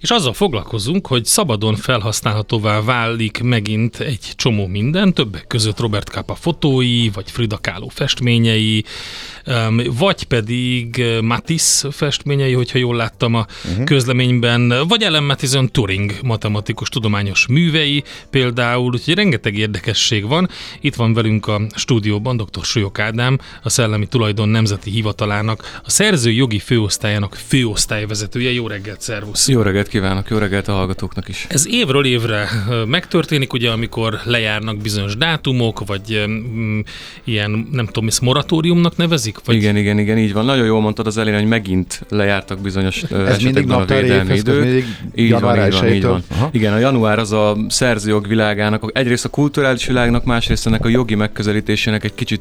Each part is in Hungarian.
és azzal foglalkozunk, hogy szabadon felhasználhatóvá válik megint egy csomó minden, többek között Robert Capa fotói, vagy Frida Kahlo festményei, vagy pedig Matisse festményei, hogyha jól láttam a közleményben, vagy Ellen Matheson Turing matematikus tudományos művei például, úgyhogy rengeteg érdekesség van. Itt van velünk a stúdióban dr. Súlyog Ádám, a Szellemi Tulajdon Nemzeti Hivatalának, a szerzői jogi főosztályának főosztályvezetője. Jó reggelt, szervusz! Jó reggelt kívánok, jó reggelt a hallgatóknak is! Ez évről évre megtörténik, ugye, amikor lejárnak bizonyos dátumok, vagy ilyen, nem tudom, ezt moratóriumnak nevezik? Vagy... Igen, így van. Nagyon jól mondtad az elején, hogy megint lejártak bizonyos esetekben a védelmi idő. Így van. Igen, a január az a szerzőjog világának, egyrészt a kulturális világnak, másrészt ennek a jogi megközelítésének egy kicsit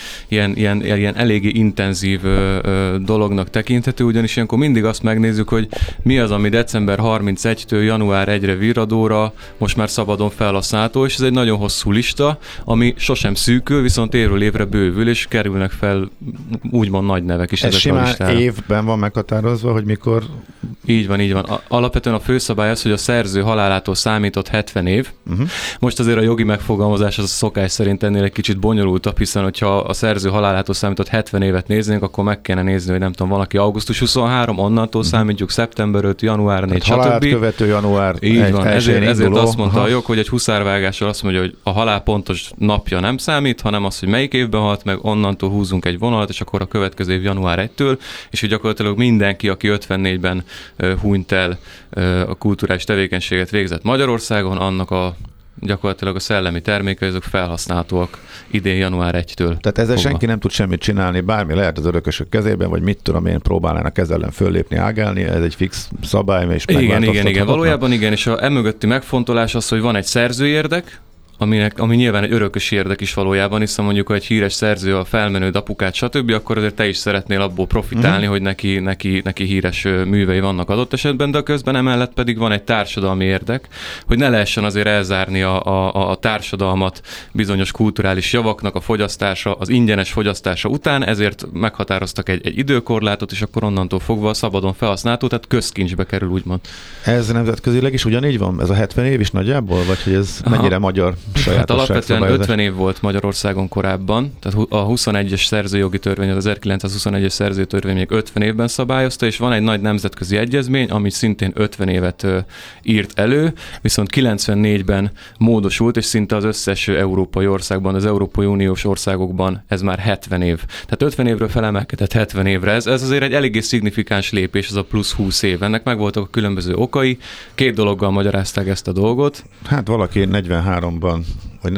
ilyen eléggé intenzív dolognak tekinthető, ugyanis ilyenkor mindig azt megnézzük, hogy mi az, ami december 31-től január 1-re virradóra most már szabadon felhasználható, és ez egy nagyon hosszú lista, ami sosem szűkül, viszont évről évre bővül, és kerülnek fel úgymond nagy nevek is. Ez simán évben van meghatározva, hogy mikor... Így van. Alapvetően a főszabály az, hogy a szerző halálától számított 70 év. Most azért a jogi megfogalmazás az a szokás szerint ennél egy kicsit bonyolultabb, hiszen hogyha a szerző halálától számított 70 évet néznénk, akkor meg kéne nézni, hogy nem tudom, valaki augusztus 23, onnantól számítjuk szeptember 5, január 4, stb. Halált követő január. Így van, ezért azt mondta a jog, hogy egy huszárvágással azt mondja, hogy a halál pontos napja nem számít, hanem az, hogy melyik évben halt meg, onnantól húzunk egy vonalat, és akkor a következő év január 1-től, és hogy gyakorlatilag mindenki, aki 54-ben hunyt el, a kulturális tevékenységet végzett Magyarországon, annak gyakorlatilag a szellemi termékei azok felhasználhatóak idén január 1-től. Tehát ezzel senki nem tud semmit csinálni, bármi lehet az örökösök kezében, vagy mit tudom én, próbálnának ezzel ellen föllépni, ágálni, ez egy fix szabály, és Igen, valójában igen, és emögötti megfontolás az, hogy van egy szerzői érdek, ami nyilván egy örökösi érdek is valójában, hiszen mondjuk, ha egy híres szerző a felmenőd, apukát, stb., akkor azért te is szeretnél abból profitálni, hogy neki híres művei vannak adott esetben, de közben emellett pedig van egy társadalmi érdek, hogy ne lehessen azért elzárni a társadalmat bizonyos kulturális javaknak a fogyasztása, az ingyenes fogyasztása után, ezért meghatároztak egy időkorlátot, és akkor onnantól fogva szabadon felhasználható, tehát közkincsbe kerül, úgymond. Ez nemzetközileg is ugyanígy van? Ez a 70 év is nagyjából? Vagy hogy ez mennyire magyar? Hát alapvetően 50 év volt Magyarországon korábban, tehát a 21-es szerzőjogi törvény, az 1921-es szerzőtörvény még 50 évben szabályozta, és van egy nagy nemzetközi egyezmény, ami szintén 50 évet írt elő, viszont 94-ben módosult, és szinte az összes európai országban, az Európai Uniós országokban ez már 70 év. Tehát 50 évről felemelkedett 70 évre. Ez azért egy eléggé szignifikáns lépés, ez a plusz 20 év. Ennek megvoltak a különböző okai. Két dologgal magyarázták ezt a dolgot. Hát valaki 43-ban vagy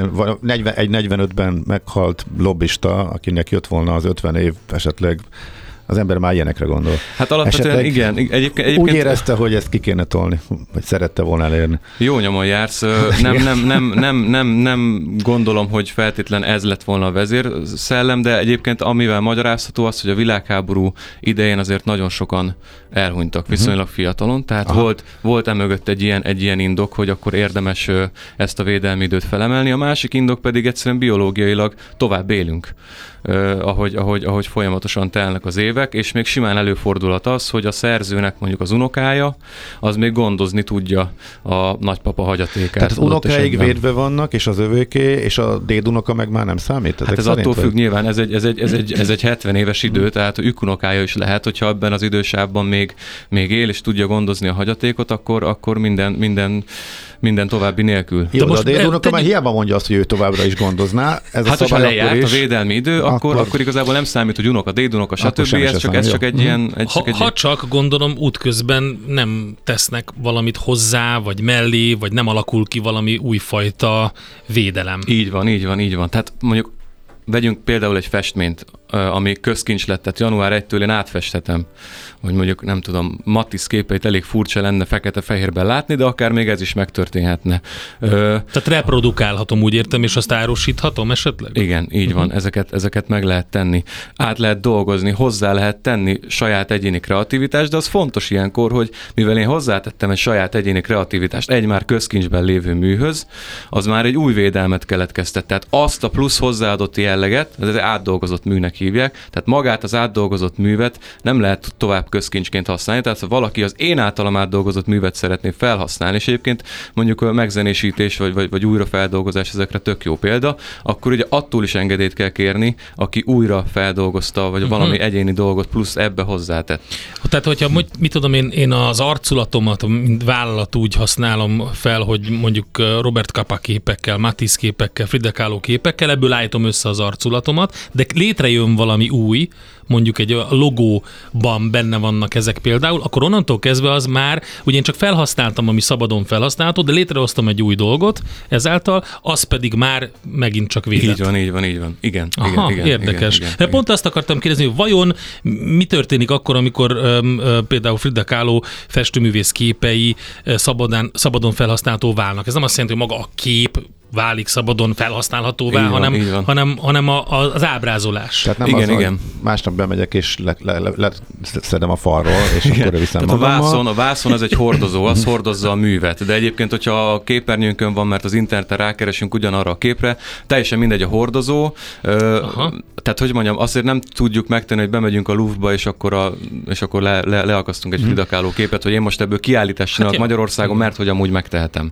45-ben meghalt lobbista, akinek jött volna az 50 év, esetleg az ember már ilyenekre gondol. Hát alapvetően igen. Egyébként úgy érezte, hogy ezt ki kéne tolni, vagy szerette volna elérni. Jó nyomon jársz. Nem gondolom, hogy feltétlen ez lett volna a vezérszellem, de egyébként amivel magyarázható az, hogy a világháború idején azért nagyon sokan elhunytak viszonylag fiatalon, tehát volt emögött egy ilyen indok, hogy akkor érdemes ezt a védelmi időt felemelni. A másik indok pedig egyszerűen biológiailag tovább élünk, ahogy folyamatosan telnek az évek, és még simán előfordulhat az, hogy a szerzőnek mondjuk az unokája, az még gondozni tudja a nagypapa hagyatékát. Tehát az unokáig védve vannak, és az övéké, és a dédunoka meg már nem számít? Hát ez attól függ nyilván, ez egy 70 éves idő, tehát ükunokája is lehet, hogyha ebben az idősávban még él, és tudja gondozni a hagyatékot, akkor minden további nélkül. Jó, de a dédunoka már hiába mondja azt, hogy ő továbbra is gondozná. Ez hát, ha lejárt a védelmi idő, akkor igazából nem számít, hogy unoka, dédunoka, stb. Ez csak egy ilyen... Ha csak gondolom útközben nem tesznek valamit hozzá, vagy mellé, vagy nem alakul ki valami újfajta védelem. Így van. Tehát mondjuk vegyünk például egy festményt, ami közkincs lett, tehát január 1-től én átfesthetem, hogy mondjuk nem tudom, Matisse képeit elég furcsa lenne fekete-fehérben látni, de akár még ez is megtörténhetne. Tehát reprodukálhatom, úgy értem, és azt árusíthatom esetleg? Igen, így van, ezeket meg lehet tenni. Át lehet dolgozni, hozzá lehet tenni saját egyéni kreativitást, de az fontos ilyenkor, hogy mivel én hozzátettem egy saját egyéni kreativitást egy már közkincsben lévő műhöz, az már egy új védelmet keletkeztet. Tehát azt a plusz hozzáadott jelleget, ez egy átdolgozott műnek hívják, tehát magát az átdolgozott művet nem lehet tovább közkincsként használni, tehát ha valaki az én általam átdolgozott művet szeretné felhasználni, és egyébként mondjuk a megzenésítés vagy újrafeldolgozás ezekre tök jó példa, akkor ugye attól is engedélyt kell kérni, aki újra feldolgozta, vagy valami egyéni dolgot plusz ebbe hozzátett. Tehát, hogyha mit tudom én az arculatomat, mint vállalat úgy használom fel, hogy mondjuk Robert Capa képekkel, Matisse képekkel, Frida Kahlo képekkel, ebből állítom össze az arculatomat, de létrejön valami új, mondjuk egy logóban benne vannak ezek például, akkor onnantól kezdve az már, ugye én csak felhasználtam, ami szabadon felhasználható, de létrehoztam egy új dolgot, ezáltal az pedig már megint csak védett. Így van. Igen. Igen, érdekes. Igen. Pont azt akartam kérdezni, hogy vajon mi történik akkor, amikor például Frida Kahlo festőművész képei szabadon felhasználható válnak. Ez nem azt jelenti, hogy maga a kép válik szabadon felhasználhatóvá, hanem az ábrázolás. Tehát nem igen. Másnap bemegyek és leszedem a falról, és akkor viszem magammal. A vászon az egy hordozó, az hordozza a művet. De egyébként, hogyha a képernyőnkön van, mert az interneten rákeresünk ugyanarra a képre, teljesen mindegy a hordozó. Tehát, hogy mondjam, azért nem tudjuk megtenni, hogy bemegyünk a Louvre-ba, és akkor leakasztunk egy Frida Kahlo képet, hogy én most ebből kiállítást csinálok Magyarországon, mert hogy amúgy megtehetem.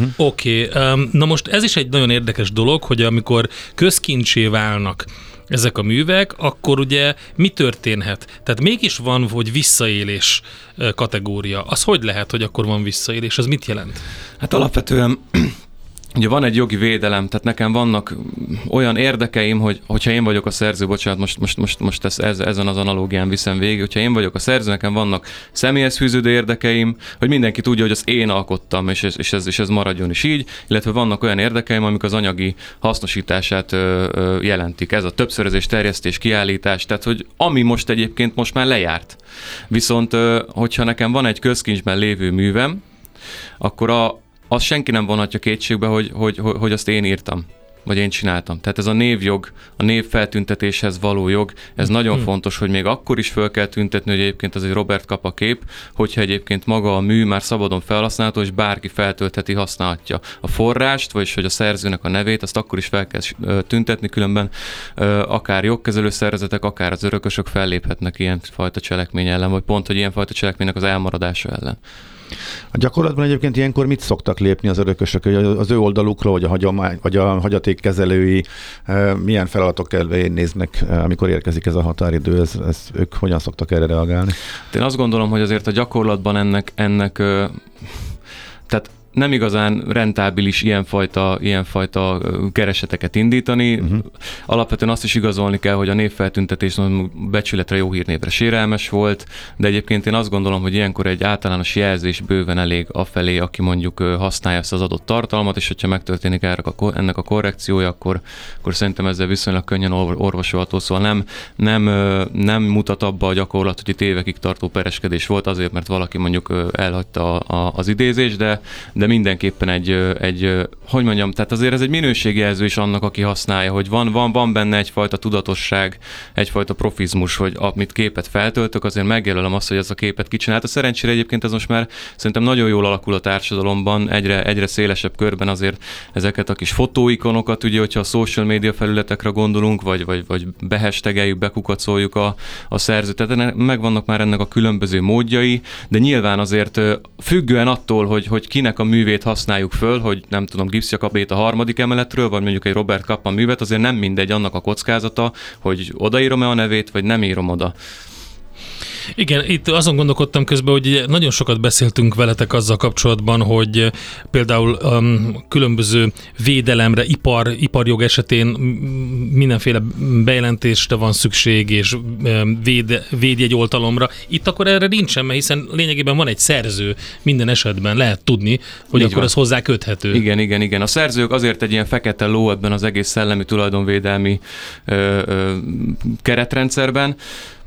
Oké. Na most ez is egy nagyon érdekes dolog, hogy amikor közkincsé válnak ezek a művek, akkor ugye mi történhet? Tehát mégis van, hogy visszaélés kategória. Az hogy lehet, hogy akkor van visszaélés? Az mit jelent? Hát alapvetően ugye van egy jogi védelem, tehát nekem vannak olyan érdekeim, hogyha én vagyok a szerző, bocsánat, most ezen az analógián viszem végig, hogyha én vagyok a szerző, nekem vannak személyhez fűződő érdekeim, hogy mindenki tudja, hogy azt én alkottam, és ez maradjon is így, illetve vannak olyan érdekeim, amik az anyagi hasznosítását jelentik. Ez a többszörözés, terjesztés, kiállítás, tehát hogy ami most egyébként most már lejárt. Viszont, hogyha nekem van egy közkincsben lévő művem, akkor azt senki nem vonhatja kétségbe, hogy azt én írtam, vagy én csináltam. Tehát ez a névjog, a névfeltüntetéshez való jog, ez nagyon fontos, hogy még akkor is föl kell tüntetni, hogy egyébként az egy Robert Capa kép, hogyha egyébként maga a mű már szabadon felhasználható, és bárki feltöltheti, használhatja. A forrást, vagyis hogy a szerzőnek a nevét, azt akkor is fel kell tüntetni, különben akár jogkezelő szervezetek, akár az örökösök felléphetnek ilyenfajta cselekmény ellen, vagy pont, hogy ilyenfajta cselekménynek az elmaradása ellen. A gyakorlatban egyébként ilyenkor mit szoktak lépni az örökösök, hogy az ő oldalukról, vagy a hagyatékkezelői milyen feladatok elvén néznek, amikor érkezik ez a határidő, ők hogyan szoktak erre reagálni? Én azt gondolom, hogy azért a gyakorlatban ennek tehát nem igazán rentábilis ilyenfajta kereseteket indítani. Alapvetően azt is igazolni kell, hogy a névfeltüntetés becsületre, jó hírnévre sérelmes volt, de egyébként én azt gondolom, hogy ilyenkor egy általános jelzés bőven elég afelé, aki mondjuk használja ezt az adott tartalmat, és hogyha megtörténik ennek a korrekciója, akkor szerintem ezzel viszonylag könnyen orvosolható. Szóval nem mutat abba a gyakorlat, hogy itt évekig tartó pereskedés volt azért, mert valaki mondjuk elhagyta az idézést, de mindenképpen hogy mondjam, tehát azért ez egy minőségjelző is annak, aki használja, hogy van benne egyfajta tudatosság, egyfajta profizmus, hogy amit képet feltöltök, azért megjelölöm azt, hogy ez a képet kicsinálta. Szerencsére egyébként ez most már szerintem nagyon jól alakul a társadalomban, egyre szélesebb körben azért ezeket a kis fotóikonokat, ugye, hogyha a social media felületekre gondolunk, vagy behashtageljük, bekukacoljuk a szerzőt, tehát megvannak már ennek a különböző módjai, de nyilván azért függően attól, hogy kinek a művét használjuk föl, hogy nem tudom, Gibbs Jakabét a 3. emeletről, vagy mondjuk egy Robert Capa művet, azért nem mindegy annak a kockázata, hogy odaírom-e a nevét, vagy nem írom oda. Igen, itt azon gondolkodtam közben, hogy nagyon sokat beszéltünk veletek azzal kapcsolatban, hogy például különböző védelemre, iparjog esetén mindenféle bejelentésre van szükség, és védjegyoltalomra. Itt akkor erre nincsen, mert hiszen lényegében van egy szerző minden esetben, lehet tudni, hogy így akkor van. Ez hozzá köthető. Igen. A szerzők azért egy ilyen fekete ló ebben az egész szellemi tulajdonvédelmi keretrendszerben,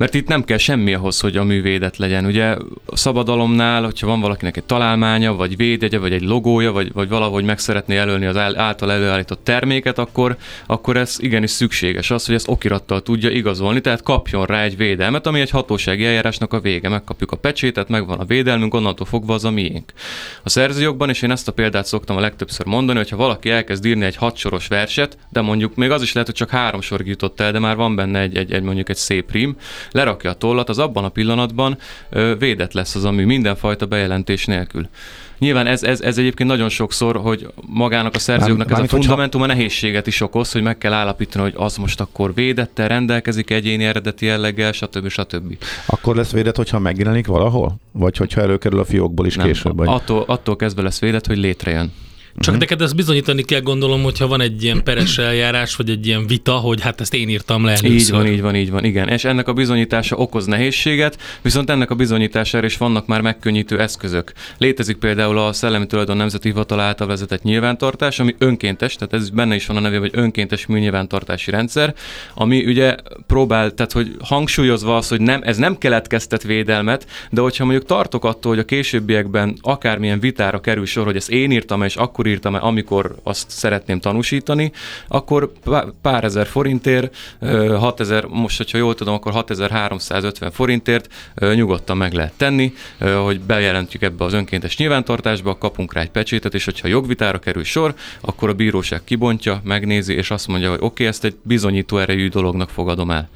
Mert itt nem kell semmi ahhoz, hogy a mű védett legyen. Ugye a szabadalomnál, hogyha van valakinek egy találmánya, vagy védjegye, vagy egy logója, vagy valahogy meg szeretné jelölni az által előállított terméket, akkor ez igenis szükséges az, hogy ezt okirattal tudja igazolni, tehát kapjon rá egy védelmet, ami egy hatósági eljárásnak a vége. Megkapjuk a pecsétet, megvan a védelmünk, onnantól fogva az a miénk. A szerzőjogban, és én ezt a példát szoktam a legtöbbször mondani, hogyha valaki elkezd írni egy 6 soros verset, de mondjuk még az is lehet, hogy csak 3 sorig jutott el, de már van benne mondjuk egy szép rím, lerakja a tollat, az abban a pillanatban védett lesz az a mű mindenfajta bejelentés nélkül. Nyilván ez egyébként nagyon sokszor, hogy magának a szerzőknek ez a fundamentuma nehézséget is okoz, hogy meg kell állapítani, hogy az most akkor védettel rendelkezik egyéni eredeti jelleggel, stb. Akkor lesz védett, hogyha megjelenik valahol? Vagy hogyha előkerül a fiókból is később? Vagy? Attól kezdve lesz védett, hogy létrejön. Csak neked ezt bizonyítani kell, gondolom, hogyha van egy ilyen peres eljárás, vagy egy ilyen vita, hogy hát ezt én írtam le először. Így van, igen. És ennek a bizonyítása okoz nehézséget, viszont ennek a bizonyítására is vannak már megkönnyítő eszközök. Létezik például a Szellemi Tulajdon Nemzeti Hivatal által vezetett nyilvántartás, ami önkéntes, tehát ez benne is van a nevében, hogy önkéntes műnyilvántartási rendszer, ami ugye próbál, tehát hogy hangsúlyozva az, hogy ez nem keletkeztet védelmet, de hogyha mondjuk tartok attól, hogy a későbbiekben akármilyen vitára kerül sor, hogy ezt én írtam, és akkor írtam, amikor azt szeretném tanúsítani, akkor pár ezer forintért, 6000, most, hogyha jól tudom, akkor 6350 forintért nyugodtan meg lehet tenni, hogy bejelentjük ebbe az önkéntes nyilvántartásba, kapunk rá egy pecsétet, és hogyha jogvitára kerül sor, akkor a bíróság kibontja, megnézi, és azt mondja, hogy oké, ezt egy bizonyító erejű dolognak fogadom el.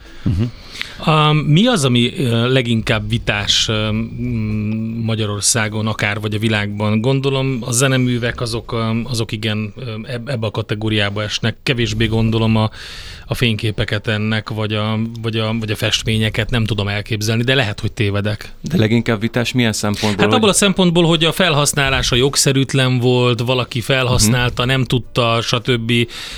Mi az, ami leginkább vitás Magyarországon, akár vagy a világban? Gondolom a zeneművek azok igen ebbe a kategóriába esnek. Kevésbé gondolom a fényképeket ennek, vagy a festményeket nem tudom elképzelni, de lehet, hogy tévedek. De leginkább vitás milyen szempontból? Hát abból a szempontból, hogy a felhasználása jogszerűtlen volt, valaki felhasználta, nem tudta, stb.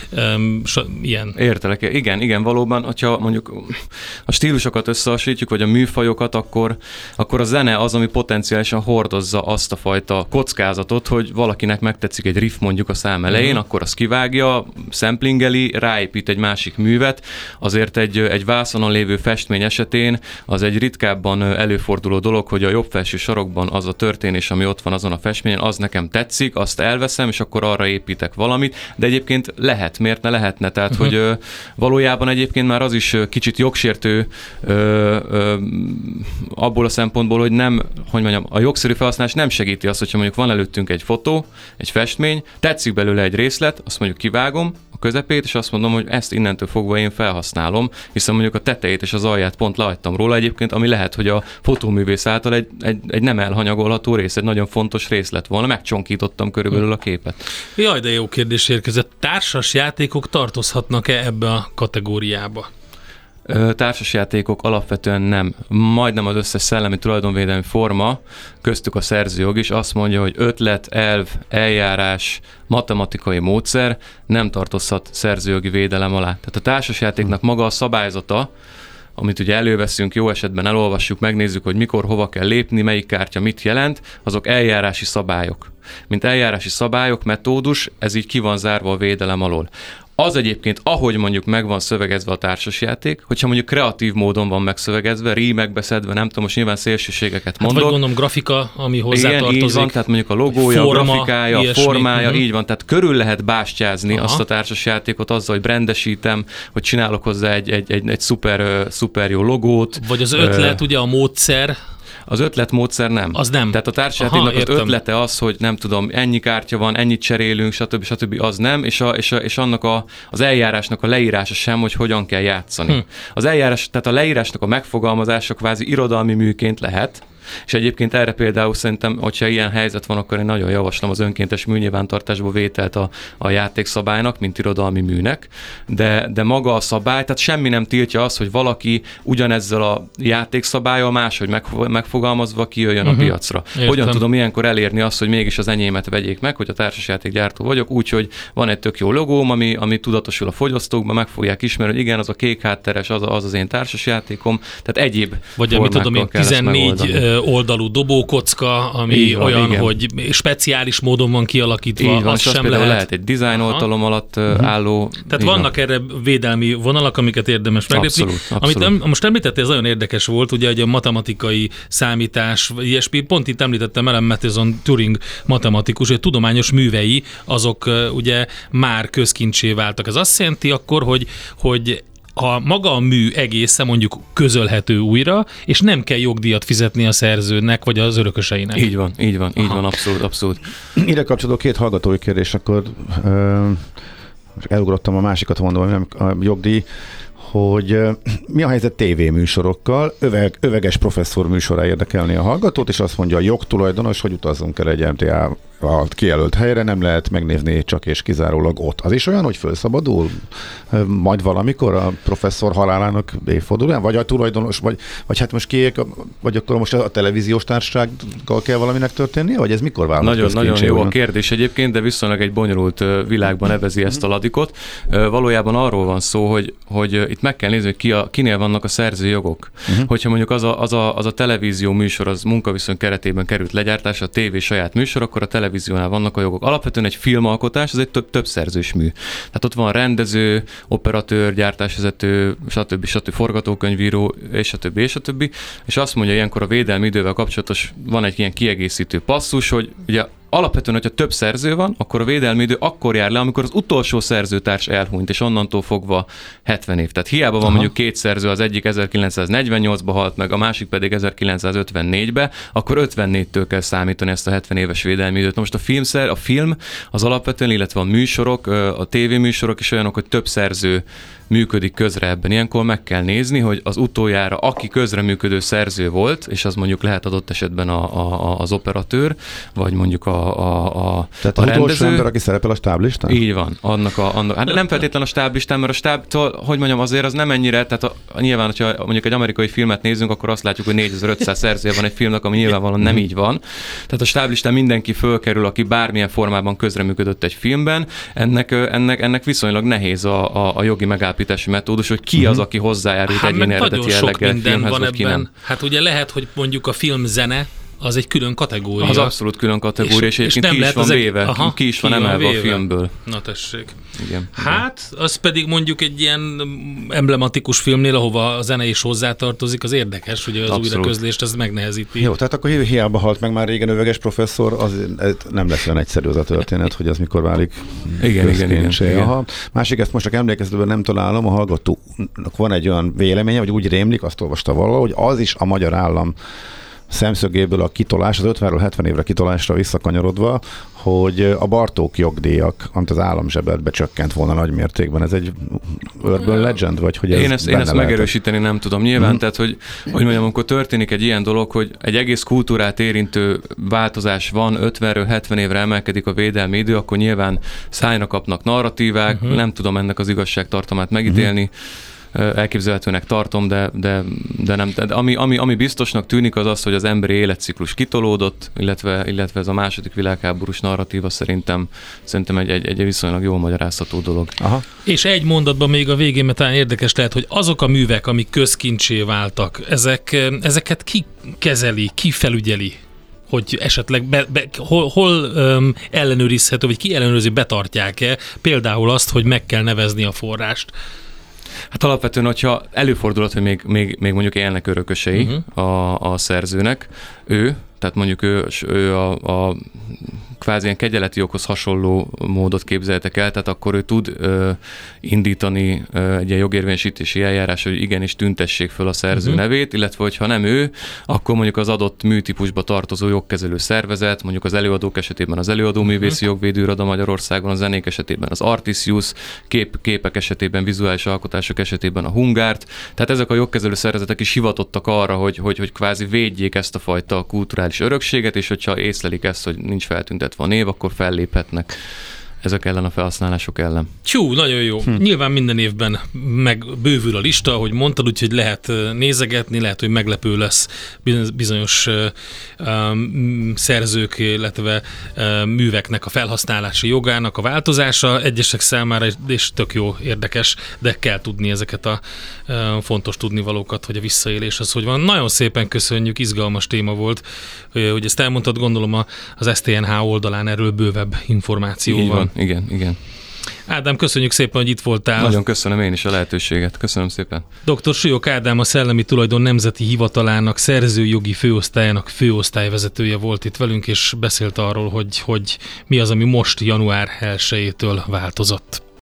Ilyen. Értelek. Igen, valóban, hogyha mondjuk a stílusokat összehasonlítjuk, vagy a műfajokat, akkor a zene az, ami potenciálisan hordozza azt a fajta kockázatot, hogy valakinek megtetszik egy riff mondjuk a szám elején, akkor azt kivágja, samplingeli, ráépít egy másik művet. Azért egy vászonon lévő festmény esetén az egy ritkábban előforduló dolog, hogy a jobb felső sarokban az a történés, ami ott van azon a festményen, az nekem tetszik, azt elveszem, és akkor arra építek valamit, de egyébként lehet, miért ne lehetne? Tehát, hogy valójában egyébként már az is kicsit jogsértő abból a szempontból, hogy nem, hogy mondjam, a jogszerű felhasználás nem segíti azt, hogyha mondjuk van előttünk egy fotó, egy festmény, tetszik belőle egy részlet, azt mondjuk kivágom a közepét, és azt mondom, hogy ezt innentől fogva én felhasználom, hiszen mondjuk a tetejét és az alját pont lehagytam róla egyébként, ami lehet, hogy a fotóművész által egy nem elhanyagolható rész, egy nagyon fontos részlet volna, megcsonkítottam körülbelül a képet. Jaj, de jó kérdés érkezett. Társas játékok tartozhatnak-e ebbe a kategóriába? Társasjátékok alapvetően nem. Majdnem az összes szellemi tulajdonvédelmi forma, köztük a szerzőjog is azt mondja, hogy ötlet, elv, eljárás, matematikai módszer nem tartozhat szerzőjogi védelem alá. Tehát a társasjátéknak maga a szabályzata, amit ugye előveszünk, jó esetben elolvassuk, megnézzük, hogy mikor, hova kell lépni, melyik kártya mit jelent, azok eljárási szabályok. Mint eljárási szabályok, metódus, ez így ki van zárva a védelem alól. Az egyébként, ahogy mondjuk meg van szövegezve a társasjáték, hogyha mondjuk kreatív módon van megszövegezve, rímekbe szedve, nem tudom, most nyilván szélsőségeket mondok. Vagy gondolom grafika, ami hozzátartozik. Igen, így van, tehát mondjuk a logója, a grafikája, ilyesmi, a formája, így van, tehát körül lehet bástyázni azt a társasjátékot azzal, hogy brandesítem, hogy csinálok hozzá egy szuper jó logót. Vagy az ötlet, ugye a módszer. Az ötletmódszer nem. Az nem. Tehát a társasjátéknak az ötlete az, hogy nem tudom, ennyi kártya van, ennyit cserélünk, stb. Az nem, és annak az eljárásnak a leírása sem, hogy hogyan kell játszani. Az eljárás, tehát a leírásnak a megfogalmazása kvázi irodalmi műként lehet, és egyébként erre például szerintem, hogyha ilyen helyzet van, akkor én nagyon javaslom az önkéntes műnyilvántartásba vételt a játékszabálynak, mint irodalmi műnek, de maga a szabály, tehát semmi nem tiltja azt, hogy valaki ugyanezzel a játékszabállyal máshogy megfogalmazva kijöjjön a piacra. Értem. Hogyan tudom ilyenkor elérni azt, hogy mégis az enyémet vegyék meg, hogy a társasjátékgyártó vagyok, úgyhogy van egy tök jó logóm, ami tudatosul a fogyasztókban, meg fogják ismerni, hogy igen, az a kék hátteres, az én társasjátékom, tehát egyéb vagy amit tudom én, 14 oldalú dobókocka, ami van, olyan, igen. hogy speciális módon van kialakítva, így van, az sem lehet egy design oltalom alatt álló. Tehát vannak erre védelmi vonalak, amiket érdemes meglépni. Amit most említettél, ez nagyon érdekes volt, ugye, hogy a matematikai számítás, ilyesmi, pont itt említettem Alan Matheson, Turing matematikus, hogy tudományos művei, azok ugye már közkincsé váltak. Ez azt jelenti akkor, hogy a maga a mű egészen mondjuk közölhető újra, és nem kell jogdíjat fizetni a szerzőnek, vagy az örököseinek. Így van, abszolút. Ide kapcsolódó 2 hallgatói kérdés, akkor elugrottam a másikat, mondom, a jogdíj, hogy mi a helyzet tévéműsorokkal, öveges professzor műsorá érdekelni a hallgatót, és azt mondja a jogtulajdonos, hogy utazzunk el egy MTA kijelölt helyre, nem lehet megnézni csak és kizárólag ott. Az is olyan, hogy felszabadul majd valamikor a professzor halálának évfordulóján, vagy a tulajdonos, vagy hát most kiék, vagy akkor most a televíziós társasággal kell valaminek történnie, vagy ez mikor vállalt? Nagyon jó a kérdés egyébként, de viszonylag egy bonyolult világban nevezi ezt a ladikot. Valójában arról van szó, hogy itt meg kell nézni, hogy kinél vannak a szerzői jogok. Hogyha mondjuk az a televízió műsor, az munkaviszony keretében került legyártásra, a tévé saját műsor, akkor a televíziónál vannak a jogok. Alapvetően egy filmalkotás, az egy több szerzős mű. Tehát ott van rendező, operatőr, gyártásvezető, stb. Forgatókönyvíró, és a többi. És azt mondja ilyenkor a védelmi idővel kapcsolatos, van egy ilyen kiegészítő passzus, hogy ugye alapvetően, hogyha több szerző van, akkor a védelmi idő akkor jár le, amikor az utolsó szerzőtárs elhunyt, és onnantól fogva 70 év. Tehát hiába van mondjuk 2 szerző, az egyik 1948-ba halt meg, a másik pedig 1954-be, akkor 54-től kell számítani ezt a 70 éves védelmi időt. Na most a film az alapvetően, illetve a műsorok, a tévéműsorok is olyanok, hogy több szerző működik közre ebben. Ilyenkor meg kell nézni, hogy az utoljára, aki közreműködő szerző volt, és az mondjuk lehet adott esetben az operatőr, vagy mondjuk tehát az utolsó ember, aki szerepel a stáblistán? Így van. Hát nem feltétlen a stáblistán, mert a stáb, hogy mondjam, azért az nem ennyire, tehát nyilván, hogyha mondjuk egy amerikai filmet nézzünk, akkor azt látjuk, hogy 4500 szerzője van egy filmnek, ami nyilvánvalóan nem így van. Tehát a stáblistán mindenki fölkerül, aki bármilyen formában közreműködött egy filmben. Ennek viszonylag nehéz a jogi megállapítási metódus, hogy ki az, aki hozzájárult egyéni eredeti jelleggel a filmhez, vagy ki nem. Hát ugye lehet, hogy mondjuk a filmzene az egy külön kategória. Az abszolút külön kategória, és egyébként ki is van emelve a filmből. Na tessék. Igen. Hát, az pedig mondjuk egy ilyen emblematikus filmnél, ahova a zene is hozzátartozik, az érdekes, hogy az újraközlést ez megnehezíti. Jó, tehát akkor hiába halt meg már régen öveges professzor, az nem lesz olyan egyszerű az a történet, hogy az mikor válik. Igen. Másik, ezt most csak emlékezetben nem találom, a hallgatónak van egy olyan véleménye, vagy úgy rémlik, azt olvasta valahol, hogy az is a magyar állam szemszögéből a kitolás, az 50-ről 70 évre kitolásra visszakanyarodva, hogy a Bartók jogdíjak, amit az állam zsebedbe csökkent volna nagy mértékben. Ez egy urban legend, vagy hogy ez Én ezt megerősíteni nem tudom. Nyilván, tehát, hogy mondjam, amikor történik egy ilyen dolog, hogy egy egész kultúrát érintő változás van, 50-ről 70 évre emelkedik a védelmi idő, akkor nyilván szájra kapnak narratívák, nem tudom ennek az igazságtartalmát megítélni, elképzelhetőnek tartom, de nem. De ami biztosnak tűnik, az az, hogy az emberi életciklus kitolódott, illetve ez a második világháborús narratíva szerintem egy viszonylag jól magyarázható dolog. Aha. És egy mondatban még a végén, mert talán érdekes lehet, hogy azok a művek, amik közkincsé váltak, ezeket ki kezeli, ki felügyeli? Hogy esetleg hol ellenőrizhető, vagy ki ellenőrzi, betartják-e például azt, hogy meg kell nevezni a forrást? Hát alapvetően, hogyha előfordulhat, hogy még mondjuk élnek örökösei a szerzőnek, tehát mondjuk ő a kvázi ilyen kegyeleti joghoz hasonló módot képzeltek el, tehát akkor ő tud indítani egy ilyen jogérvényesítési eljárás, hogy igenis tüntessék föl a szerző nevét, illetve hogyha nem ő, akkor mondjuk az adott műtípusba tartozó jogkezelő szervezet, mondjuk az előadók esetében az Előadóművészi Jogvédőiroda Magyarországon, a zenék esetében az Artisius, képek esetében, vizuális alkotások esetében a Hungárt, tehát ezek a jogkezelő szervezetek is hivatottak arra, hogy kvázi védjék ezt a fajta kulturális örökséget, és hogyha észlelik ezt, hogy nincs feltüntetve a név, akkor felléphetnek ezek ellen a felhasználások ellen. Nagyon jó. Nyilván minden évben megbővül a lista, ahogy mondtad, úgyhogy lehet nézegetni, lehet, hogy meglepő lesz bizonyos szerzők, illetve műveknek a felhasználási jogának a változása. Egyesek számára, és tök jó, érdekes, de kell tudni ezeket a fontos tudnivalókat, hogy a visszaélés az hogy van. Nagyon szépen köszönjük, izgalmas téma volt, hogy ezt elmondtad, gondolom az STNH oldalán erről bővebb információ Így van. Igen. Ádám, köszönjük szépen, hogy itt voltál. Nagyon köszönöm én is a lehetőséget. Köszönöm szépen. Dr. Súlyog Ádám, a Szellemi Tulajdon Nemzeti Hivatalának szerzőjogi főosztályának főosztályvezetője volt itt velünk, és beszélt arról, hogy mi az, ami most január 1-től változott.